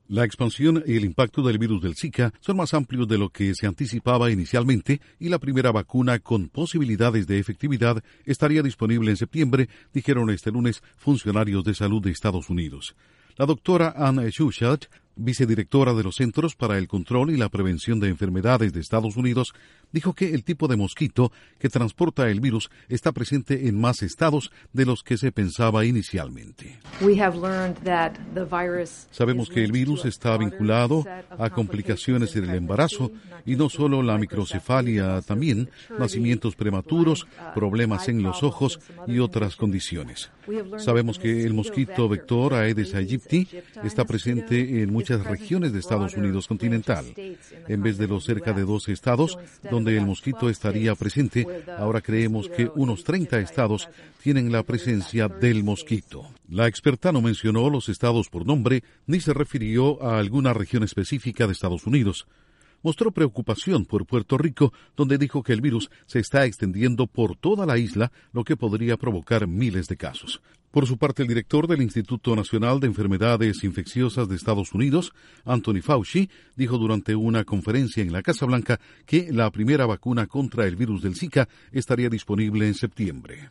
La expansión y el impacto del virus del Zika son más amplios de lo que se anticipaba inicialmente y la primera vacuna con posibilidades de efectividad estaría disponible en septiembre, dijeron este lunes funcionarios de salud de Estados Unidos. La doctora Anne Schuchat, vicedirectora de los Centros para el Control y la Prevención de Enfermedades de Estados Unidos, dijo que el tipo de mosquito que transporta el virus está presente en más estados de los que se pensaba inicialmente. Sabemos que el virus está vinculado a complicaciones en el embarazo y no solo la microcefalia, también nacimientos prematuros, problemas en los ojos y otras condiciones. Sabemos que el mosquito vector Aedes aegypti está presente en muchas regiones de Estados Unidos continental. En vez de los cerca de 12 estados donde el mosquito estaría presente, ahora creemos que unos 30 estados tienen la presencia del mosquito. La experta no mencionó los estados por nombre ni se refirió a alguna región específica de Estados Unidos. Mostró preocupación por Puerto Rico, donde dijo que el virus se está extendiendo por toda la isla, lo que podría provocar miles de casos. Por su parte, el director del Instituto Nacional de Enfermedades Infecciosas de Estados Unidos, Anthony Fauci, dijo durante una conferencia en la Casa Blanca que la primera vacuna contra el virus del Zika estaría disponible en septiembre.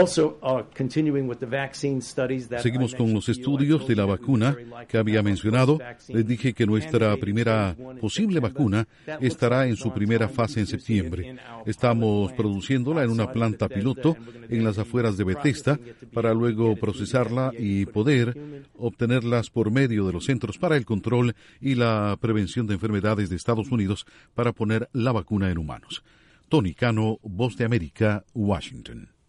Seguimos con los estudios de la vacuna que había mencionado. Les dije que nuestra primera posible vacuna estará en su primera fase en septiembre. Estamos produciéndola en una planta piloto en las afueras de Bethesda para luego procesarla y poder obtenerlas por medio de los Centros para el Control y la Prevención de Enfermedades de Estados Unidos para poner la vacuna en humanos. Tony Cano, Voz de América, Washington.